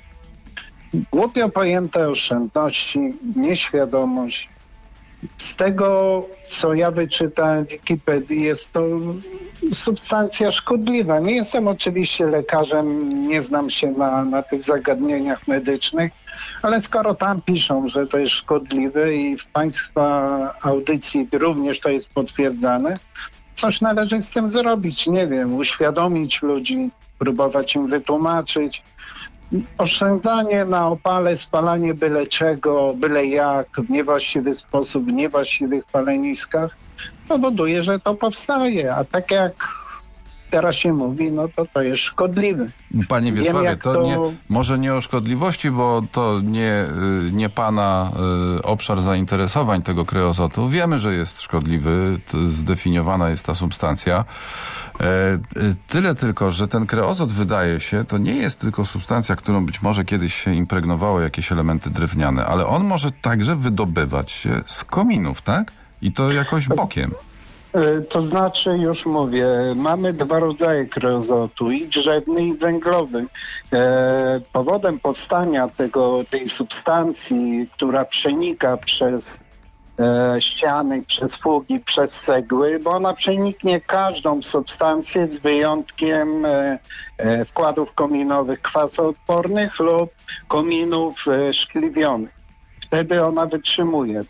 Głupio pojęte oszczędności, nieświadomość. Z tego, co ja wyczytałem w Wikipedii, jest to substancja szkodliwa. Nie jestem oczywiście lekarzem, nie znam się na, na tych zagadnieniach medycznych, ale skoro tam piszą, że to jest szkodliwe i w państwa audycji również to jest potwierdzane, coś należy z tym zrobić. Nie wiem, uświadomić ludzi, próbować im wytłumaczyć. Oszczędzanie na opale, spalanie byle czego, byle jak, w niewłaściwy sposób, w niewłaściwych paleniskach powoduje, że to powstaje. A tak jak teraz się mówi, no to to jest szkodliwe. Panie Wiesławie, Wiem, to, to... Nie, może nie o szkodliwości, bo to nie, nie pana y, obszar zainteresowań tego kreozotu. Wiemy, że jest szkodliwy, zdefiniowana jest ta substancja. E, tyle tylko, że ten kreozot, wydaje się, to nie jest tylko substancja, którą być może kiedyś się impregnowało jakieś elementy drewniane, ale on może także wydobywać się z kominów, tak? I to jakoś bokiem. To znaczy, już mówię, mamy dwa rodzaje kreozotu, i drzewny, i węglowy. E, powodem powstania tego, tej substancji, która przenika przez e, ściany, przez fugi, przez cegły, bo ona przeniknie każdą substancję z wyjątkiem e, e, wkładów kominowych kwasoodpornych lub kominów e, szkliwionych. Wtedy ona wytrzymuje.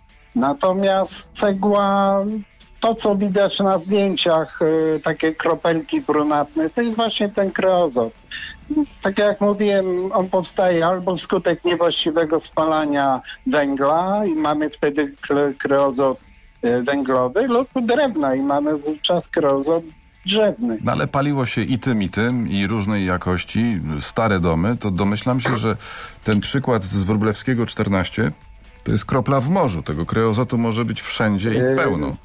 Natomiast cegła, to co widać na zdjęciach, y, takie kropelki brunatne, to jest właśnie ten kreozot. Tak jak mówiłem, on powstaje albo wskutek niewłaściwego spalania węgla i mamy wtedy kreozot y, węglowy, lub drewna i mamy wówczas kreozot drzewny. No ale paliło się i tym, i tym, i różnej jakości, stare domy, to domyślam się, że ten przykład z Wróblewskiego czternaście to jest kropla w morzu. Tego kreozotu może być wszędzie i pełno.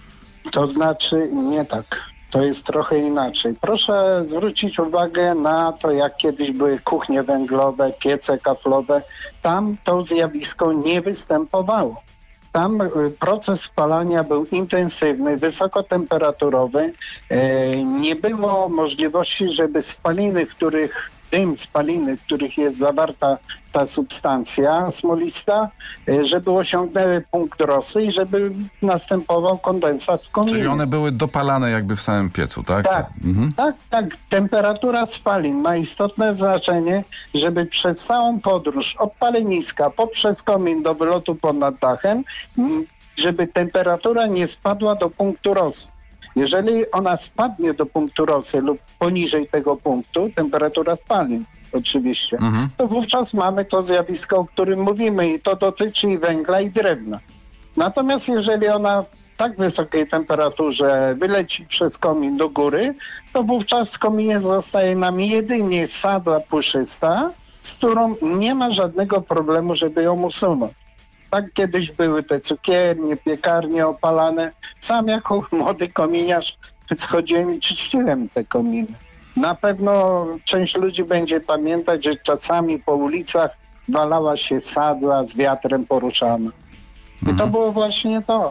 To znaczy nie tak. To jest trochę inaczej. Proszę zwrócić uwagę na to, jak kiedyś były kuchnie węglowe, piece kaflowe. Tam to zjawisko nie występowało. Tam proces spalania był intensywny, wysokotemperaturowy. Nie było możliwości, żeby spaliny, w których dym, spaliny, w których jest zawarta ta substancja smolista, żeby osiągnęły punkt rosy i żeby następował kondensat w kominie. Czyli one były dopalane jakby w samym piecu, tak? Tak, mhm. tak, tak. Temperatura spalin ma istotne znaczenie, żeby przez całą podróż od paleniska poprzez komin do wylotu ponad dachem, żeby temperatura nie spadła do punktu rosy. Jeżeli ona spadnie do punktu rosy lub poniżej tego punktu, temperatura spalin oczywiście, mhm. to wówczas mamy to zjawisko, o którym mówimy i to dotyczy i węgla, i drewna. Natomiast jeżeli ona w tak wysokiej temperaturze wyleci przez komin do góry, to wówczas w kominie zostaje nam jedynie sadza puszysta, z którą nie ma żadnego problemu, żeby ją usunąć. Tak kiedyś były te cukiernie, piekarnie opalane. Sam jako młody kominiarz schodziłem i czyściłem te kominy. Na pewno część ludzi będzie pamiętać, że czasami po ulicach walała się sadza z wiatrem poruszana. I mhm. to było właśnie to.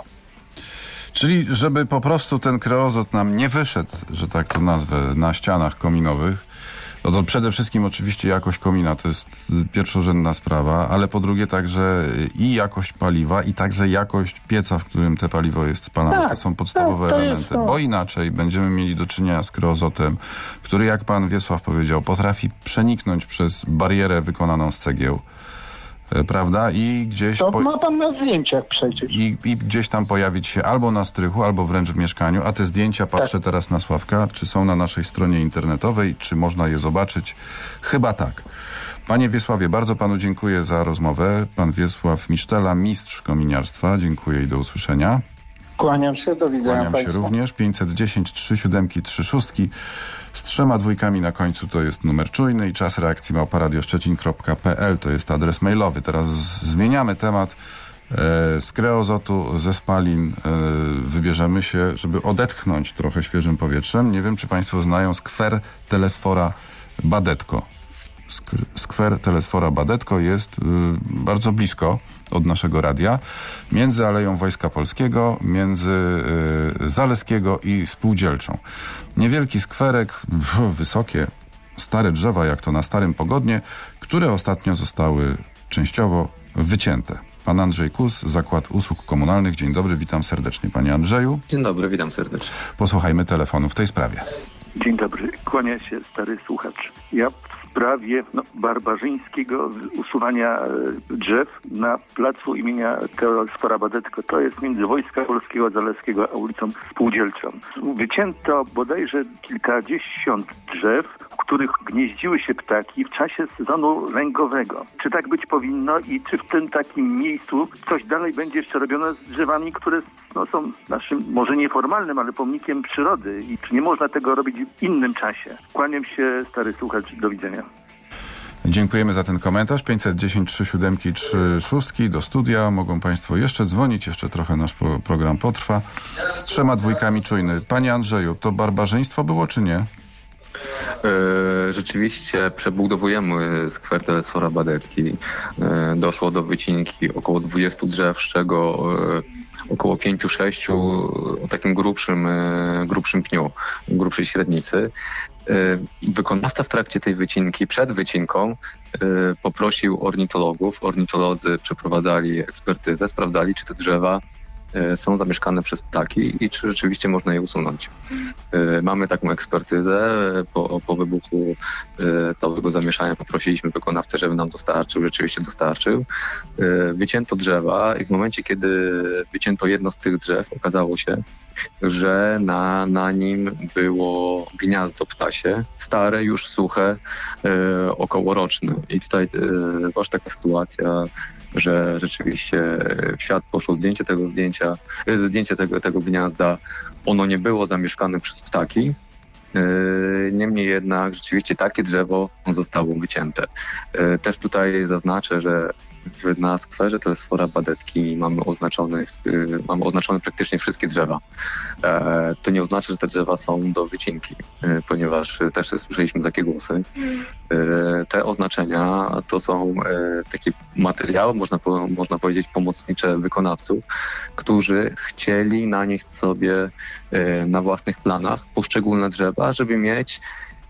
Czyli żeby po prostu ten kreozot nam nie wyszedł, że tak to nazwę, na ścianach kominowych, no to przede wszystkim oczywiście jakość komina to jest pierwszorzędna sprawa, ale po drugie także i jakość paliwa, i także jakość pieca, w którym te paliwo jest spalane. Tak, to są podstawowe tak, to elementy, bo inaczej będziemy mieli do czynienia z kreozotem, który, jak pan Wiesław powiedział, potrafi przeniknąć przez barierę wykonaną z cegieł. Prawda? I gdzieś... To po... ma pan na zdjęciach przecież. I, I gdzieś tam pojawić się albo na strychu, albo wręcz w mieszkaniu. A te zdjęcia, patrzę tak. teraz na Sławka, czy są na naszej stronie internetowej, czy można je zobaczyć? Chyba tak. Panie Wiesławie, bardzo panu dziękuję za rozmowę. Pan Wiesław Misztela, mistrz kominiarstwa. Dziękuję i do usłyszenia. Kłaniam się, do widzenia Kłaniam państwu. się również. pięćset dziesięć trzy siedem trzy sześć z trzema dwójkami na końcu to jest numer czujny i czas reakcji małpa radio szczecin kropka p l to jest adres mailowy. Teraz zmieniamy temat. E, z kreozotu, ze spalin e, wybierzemy się, żeby odetchnąć trochę świeżym powietrzem. Nie wiem, czy państwo znają skwer Telesfora Badetko. Sk- skwer Telesfora Badetko jest y, bardzo blisko od naszego radia, między Aleją Wojska Polskiego, między y, Zaleskiego i Spółdzielczą. Niewielki skwerek, pf, wysokie, stare drzewa, jak to na Starym Pogodnie, które ostatnio zostały częściowo wycięte. Pan Andrzej Kus, Zakład Usług Komunalnych. Dzień dobry, witam serdecznie, panie Andrzeju. Dzień dobry, witam serdecznie. Posłuchajmy telefonu w tej sprawie. Dzień dobry, kłania się stary słuchacz. Ja w sprawie no, barbarzyńskiego usuwania drzew na placu imienia Telesfora Badetko. To jest między Wojska Polskiego, Zaleskiego a ulicą Spółdzielczą. Wycięto bodajże kilkadziesiąt drzew, w których gnieździły się ptaki w czasie sezonu lęgowego. Czy tak być powinno i czy w tym takim miejscu coś dalej będzie jeszcze robione z drzewami, które no, są naszym, może nieformalnym, ale pomnikiem przyrody i czy nie można tego robić w innym czasie? Kłaniam się, stary słuchacz, do widzenia. Dziękujemy za ten komentarz. pięćset dziesięć trzy siedem trzy sześć do studia. Mogą państwo jeszcze dzwonić, jeszcze trochę nasz program potrwa. Z trzema dwójkami czujny. Panie Andrzeju, to barbarzyństwo było czy nie? Rzeczywiście przebudowujemy skwer Telesfora Badetki. Doszło do wycinki około dwudziestu drzew, z czego około pięciu sześciu o takim grubszym, grubszym pniu, grubszej średnicy. Wykonawca w trakcie tej wycinki, przed wycinką, poprosił ornitologów. Ornitolodzy przeprowadzali ekspertyzę, sprawdzali, czy te drzewa są zamieszkane przez ptaki i czy rzeczywiście można je usunąć. Mamy taką ekspertyzę. Po, po wybuchu całego zamieszania poprosiliśmy wykonawcę, żeby nam dostarczył. Rzeczywiście dostarczył. Wycięto drzewa i w momencie, kiedy wycięto jedno z tych drzew, okazało się, że na, na nim było gniazdo ptasie, stare, już suche, okołoroczne. I tutaj była taka sytuacja, że rzeczywiście w świat poszło zdjęcie tego zdjęcia, zdjęcie tego, tego gniazda. Ono nie było zamieszkane przez ptaki. Niemniej jednak rzeczywiście takie drzewo zostało wycięte. Też tutaj zaznaczę, że na skwerze Telesfora Badetki mamy oznaczone, mamy oznaczone praktycznie wszystkie drzewa. To nie oznacza, że te drzewa są do wycinki, ponieważ też słyszeliśmy takie głosy. Te oznaczenia to są takie materiały, można, można powiedzieć, pomocnicze wykonawców, którzy chcieli nanieść sobie na własnych planach poszczególne drzewa, żeby mieć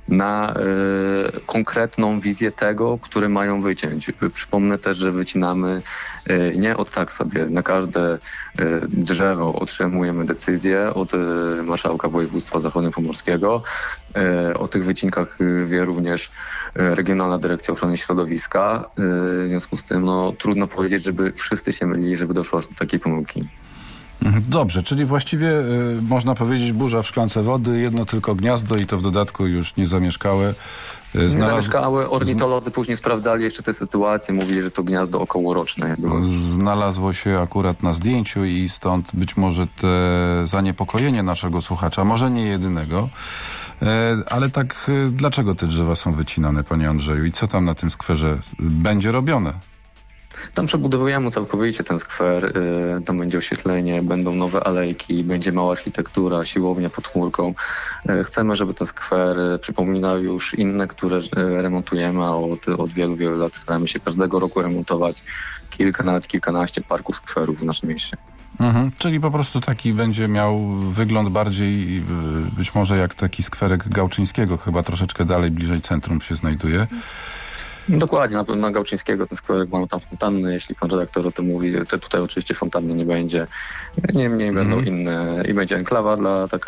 na y, konkretną wizję tego, który mają wyciąć. Przypomnę też, że wycinamy y, nie od tak sobie. Na każde y, drzewo otrzymujemy decyzję od y, marszałka województwa zachodniopomorskiego. Y, o tych wycinkach y, wie również y, Regionalna Dyrekcja Ochrony Środowiska. Y, w związku z tym no, trudno powiedzieć, żeby wszyscy się mylili, żeby doszło aż do takiej pomyłki. Dobrze, czyli właściwie y, można powiedzieć burza w szklance wody, jedno tylko gniazdo i to w dodatku już niezamieszkałe. Y, znalazł... Niezamieszkałe, ornitolodzy później sprawdzali jeszcze tę sytuację, mówili, że to gniazdo okołoroczne. Było. Znalazło się akurat na zdjęciu i stąd być może te zaniepokojenie naszego słuchacza, może nie jedynego. Y, ale tak, y, dlaczego te drzewa są wycinane, panie Andrzeju? I co tam na tym skwerze będzie robione? Tam przebudowujemy całkowicie ten skwer, yy, tam będzie oświetlenie, będą nowe alejki, będzie mała architektura, siłownia pod chmurką. Yy, chcemy, żeby ten skwer yy, przypominał już inne, które yy, remontujemy, a od, od wielu, wielu lat staramy się każdego roku remontować kilka, nawet kilkanaście parków skwerów w naszym mieście. Mhm, czyli po prostu taki będzie miał wygląd bardziej, yy, być może jak taki skwerek Gałczyńskiego, chyba troszeczkę dalej, bliżej centrum się znajduje. Dokładnie, na, na Gałczyńskiego ten skwerek mają tam fontanny, jeśli pan redaktor o tym mówi, to tutaj oczywiście fontanny nie będzie, niemniej mm. będą inne i będzie enklawa dla taka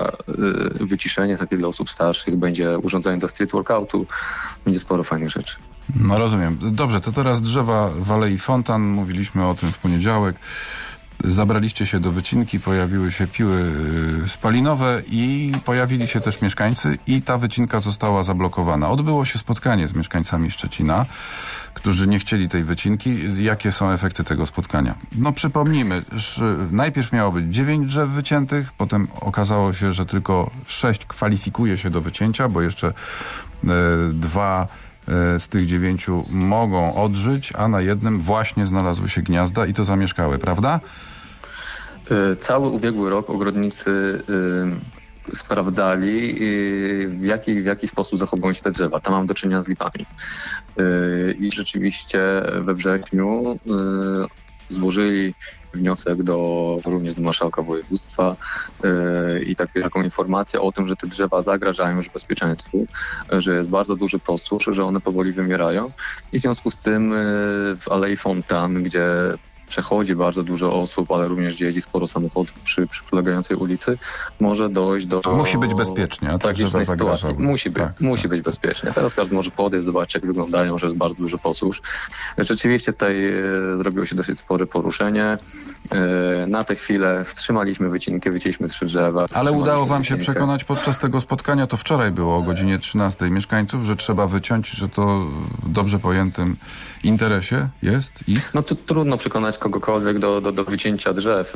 y, wyciszenie takie dla osób starszych, będzie urządzenie do street workoutu, będzie sporo fajnych rzeczy. No rozumiem. Dobrze, to teraz drzewa w Alei Fontan, mówiliśmy o tym w poniedziałek. Zabraliście się do wycinki, pojawiły się piły spalinowe i pojawili się też mieszkańcy i ta wycinka została zablokowana. Odbyło się spotkanie z mieszkańcami Szczecina, którzy nie chcieli tej wycinki. Jakie są efekty tego spotkania? No przypomnijmy, że najpierw miało być dziewięć drzew wyciętych, potem okazało się, że tylko sześć kwalifikuje się do wycięcia, bo jeszcze e, dwa z tych dziewięciu mogą odżyć, a na jednym właśnie znalazły się gniazda i to zamieszkałe, prawda? Cały ubiegły rok ogrodnicy y, sprawdzali, y, w, jaki, w jaki sposób zachowują się te drzewa. Tam mam do czynienia z lipami. Y, I rzeczywiście we wrześniu y, złożyli wniosek do, również do marszałka województwa yy, i tak, taką informację o tym, że te drzewa zagrażają już bezpieczeństwu, że jest bardzo duży posusz, że one powoli wymierają i w związku z tym yy, w Alei Fontan, gdzie przechodzi bardzo dużo osób, ale również jeździ sporo samochodów przy, przy przylegającej ulicy, może dojść do... Musi być bezpiecznie, a tak drzewa zagrażały. Musi, być, tak, musi tak. być bezpiecznie. Teraz każdy może podejść, zobaczyć, jak wyglądają, że jest bardzo duży posusz. Rzeczywiście tutaj e, zrobiło się dosyć spore poruszenie. E, na tę chwilę wstrzymaliśmy wycinkę, wycięliśmy trzy drzewa. Ale udało wam wycinkę. się przekonać podczas tego spotkania, to wczoraj było o godzinie trzynastej, mieszkańców, że trzeba wyciąć, że to w dobrze pojętym interesie jest ich? No to trudno przekonać kogokolwiek do, do, do wycięcia drzew.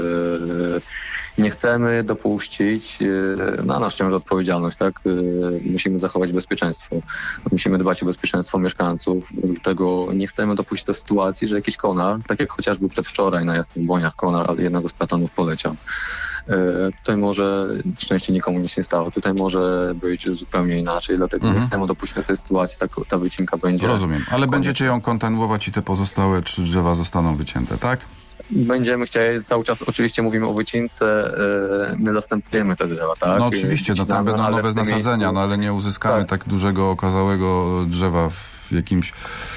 Yy, nie chcemy dopuścić yy, na nasz ciężar odpowiedzialność, tak? Yy, musimy zachować bezpieczeństwo. Musimy dbać o bezpieczeństwo mieszkańców, dlatego nie chcemy dopuścić do sytuacji, że jakiś konar, tak jak chociażby przedwczoraj na Jasnych Błoniach konar jednego z platanów poleciał. Yy, tutaj może szczęście nikomu nic nie stało. Tutaj może być zupełnie inaczej, dlatego mhm. nie chcemy dopuścić do tej sytuacji, tak, ta wycinka będzie... Rozumiem, ale konieczna. Będziecie ją kontynuować i te pozostałe trzy drzewa zostaną wycięte, tak? Będziemy chcieli, cały czas oczywiście mówimy o wycince, yy, my zastępujemy te drzewa, tak? No oczywiście, no tam będą nowe nasadzenia, miejscu... no ale nie uzyskamy tak. tak dużego okazałego drzewa w jakimś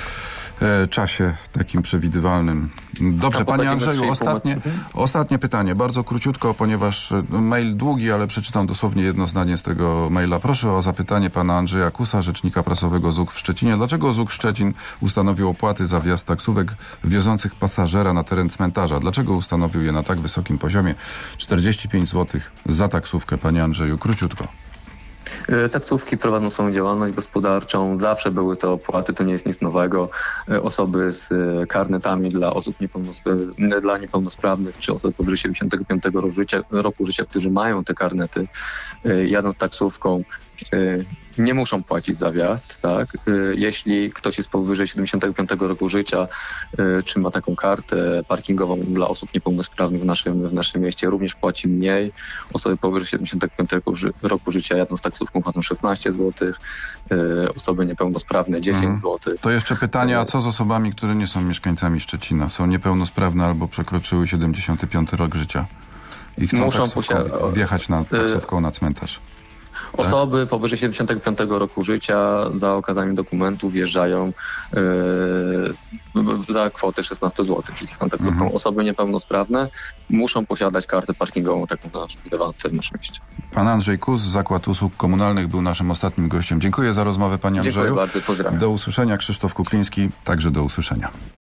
e, czasie takim przewidywalnym. Dobrze, panie Andrzeju, ostatnie, ostatnie pytanie, bardzo króciutko, ponieważ mail długi, ale przeczytam dosłownie jedno zdanie z tego maila. Proszę o zapytanie pana Andrzeja Kusa, rzecznika prasowego Z U K w Szczecinie. Dlaczego Z U K Szczecin ustanowił opłaty za wjazd taksówek wiozących pasażera na teren cmentarza? Dlaczego ustanowił je na tak wysokim poziomie? czterdzieści pięć złotych za taksówkę, panie Andrzeju, króciutko. Taksówki prowadzą swoją działalność gospodarczą, zawsze były to opłaty, to nie jest nic nowego. Osoby z karnetami dla osób niepełnosprawnych, dla niepełnosprawnych czy osób powyżej siedemdziesiątego piątego roku życia, roku życia, którzy mają te karnety, jadą taksówką, nie muszą płacić za wjazd, tak? Jeśli ktoś jest powyżej siedemdziesiątego piątego roku życia, czy ma taką kartę parkingową dla osób niepełnosprawnych w naszym, w naszym mieście, również płaci mniej. Osoby powyżej siedemdziesiątego piątego roku życia jadą z taksówką, płacą szesnaście złotych, osoby niepełnosprawne dziesięć mhm. złotych. To jeszcze pytanie, a co z osobami, które nie są mieszkańcami Szczecina? Są niepełnosprawne albo przekroczyły siedemdziesiąty piąty rok życia i chcą Muszą taksówką posia- wjechać na taksówką na cmentarz? Osoby powyżej siedemdziesiątego piątego roku życia za okazaniem dokumentów wjeżdżają yy, za kwotę szesnaście złotych, czyli są tak mhm. Osoby niepełnosprawne muszą posiadać kartę parkingową, taką wydawaną w naszym mieście. Pan Andrzej Kus, Zakład Usług Komunalnych, był naszym ostatnim gościem. Dziękuję za rozmowę, panie Andrzeju. Dziękuję bardzo, pozdrawiam. Do usłyszenia. Krzysztof Kukliński, także do usłyszenia.